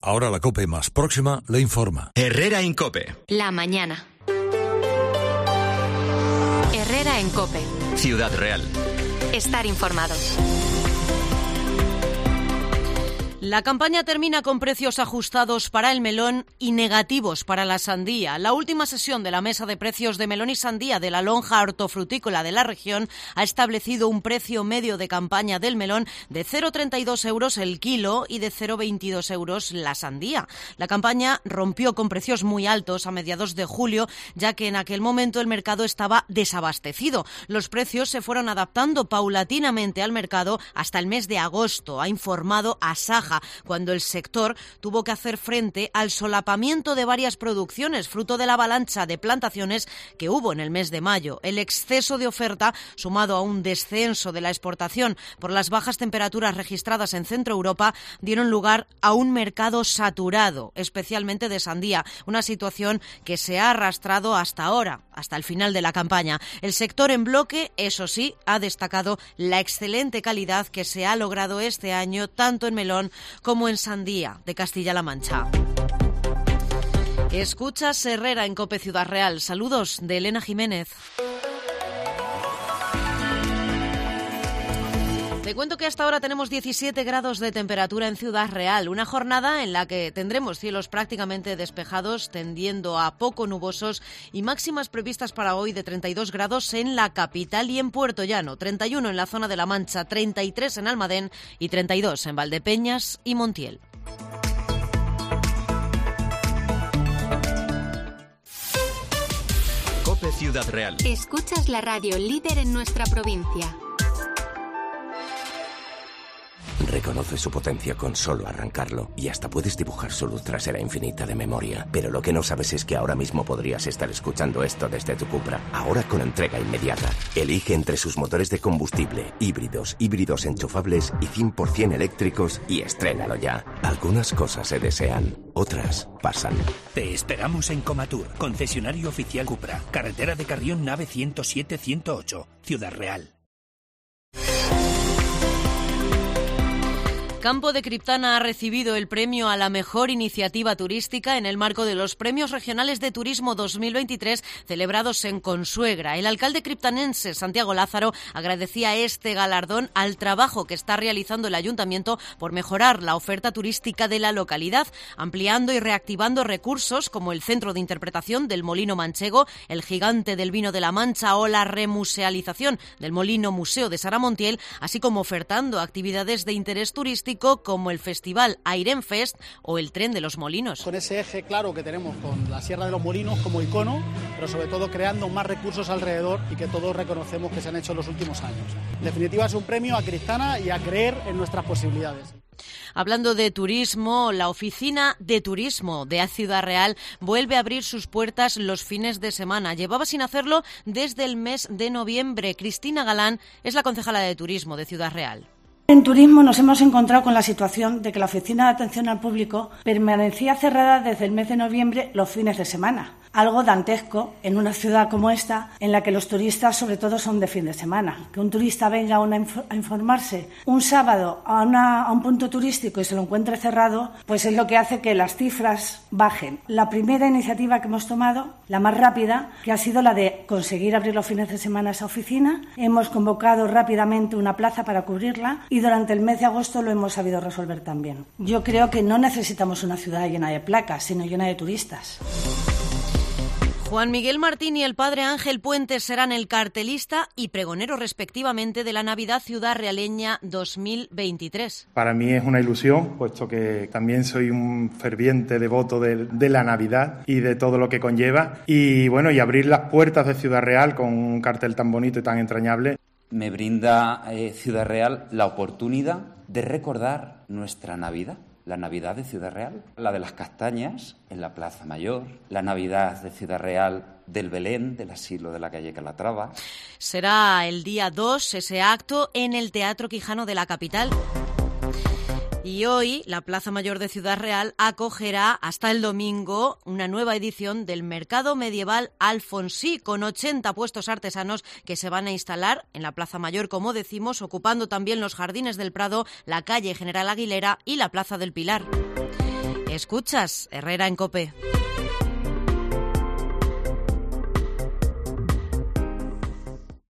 Ahora la COPE más próxima le informa. Herrera en COPE. La mañana. Herrera en COPE. Ciudad Real. Estar informados. La campaña termina con precios ajustados para el melón y negativos para la sandía. La última sesión de la mesa de precios de melón y sandía de la lonja hortofrutícola de la región ha establecido un precio medio de campaña del melón de 0,32 euros el kilo y de 0,22 euros la sandía. La campaña rompió con precios muy altos a mediados de julio, ya que en aquel momento el mercado estaba desabastecido. Los precios se fueron adaptando paulatinamente al mercado hasta el mes de agosto, ha informado Asaja, cuando el sector tuvo que hacer frente al solapamiento de varias producciones, fruto de la avalancha de plantaciones que hubo en el mes de mayo. El exceso de oferta, sumado a un descenso de la exportación por las bajas temperaturas registradas en Centro Europa, dieron lugar a un mercado saturado, especialmente de sandía, una situación que se ha arrastrado hasta ahora, hasta el final de la campaña. El sector en bloque, eso sí, ha destacado la excelente calidad que se ha logrado este año, tanto en melón como en sandía de Castilla-La Mancha. Escuchas Herrera en COPE Ciudad Real. Saludos de Elena Jiménez. Te cuento que hasta ahora tenemos 17 grados de temperatura en Ciudad Real, una jornada en la que tendremos cielos prácticamente despejados, tendiendo a poco nubosos, y máximas previstas para hoy de 32 grados en la capital y en Puerto Llano, 31 en la zona de La Mancha, 33 en Almadén y 32 en Valdepeñas y Montiel. COPE Ciudad Real. Escuchas la radio líder en nuestra provincia. Reconoce su potencia con solo arrancarlo y hasta puedes dibujar su luz trasera infinita de memoria. Pero lo que no sabes es que ahora mismo podrías estar escuchando esto desde tu Cupra. Ahora con entrega inmediata. Elige entre sus motores de combustible, híbridos enchufables y 100% eléctricos y estrénalo ya. Algunas cosas se desean, otras pasan. Te esperamos en Comatur, concesionario oficial Cupra, carretera de Carrión, nave 107-108, Ciudad Real. Campo de Criptana ha recibido el premio a la mejor iniciativa turística en el marco de los Premios Regionales de Turismo 2023 celebrados en Consuegra. El alcalde criptanense, Santiago Lázaro, agradecía este galardón al trabajo que está realizando el ayuntamiento por mejorar la oferta turística de la localidad, ampliando y reactivando recursos como el Centro de Interpretación del Molino Manchego, el Gigante del Vino de la Mancha o la remusealización del Molino Museo de Saramontiel, así como ofertando actividades de interés turístico como el Festival Airenfest o el Tren de los Molinos. Con ese eje claro que tenemos con la Sierra de los Molinos como icono, pero sobre todo creando más recursos alrededor y que todos reconocemos que se han hecho en los últimos años. En definitiva es un premio a Criptana y a creer en nuestras posibilidades. Hablando de turismo, la Oficina de Turismo de Ciudad Real vuelve a abrir sus puertas los fines de semana. Llevaba sin hacerlo desde el mes de noviembre. Cristina Galán es la concejala de Turismo de Ciudad Real. En turismo nos hemos encontrado con la situación de que la Oficina de Atención al Público permanecía cerrada desde el mes de noviembre los fines de semana. Algo dantesco en una ciudad como esta, en la que los turistas sobre todo son de fin de semana. Que un turista venga a informarse un sábado a un punto turístico y se lo encuentre cerrado, pues es lo que hace que las cifras bajen. La primera iniciativa que hemos tomado, la más rápida, que ha sido la de conseguir abrir los fines de semana esa oficina. Hemos convocado rápidamente una plaza para cubrirla y durante el mes de agosto lo hemos sabido resolver también. Yo creo que no necesitamos una ciudad llena de placas, sino llena de turistas. Juan Miguel Martín y el padre Ángel Puentes serán el cartelista y pregonero respectivamente de la Navidad Ciudad Realeña 2023. Para mí es una ilusión, puesto que también soy un ferviente devoto de la Navidad y de todo lo que conlleva. Y bueno, y abrir las puertas de Ciudad Real con un cartel tan bonito y tan entrañable. Me brinda Ciudad Real la oportunidad de recordar nuestra Navidad. La Navidad de Ciudad Real, la de las castañas en la Plaza Mayor, la Navidad de Ciudad Real del Belén, del asilo de la calle Calatrava. Será el día 2 ese acto en el Teatro Quijano de la capital. Y hoy la Plaza Mayor de Ciudad Real acogerá hasta el domingo una nueva edición del Mercado Medieval Alfonsí, con 80 puestos artesanos que se van a instalar en la Plaza Mayor, como decimos, ocupando también los Jardines del Prado, la calle General Aguilera y la Plaza del Pilar. Escuchas Herrera en COPE.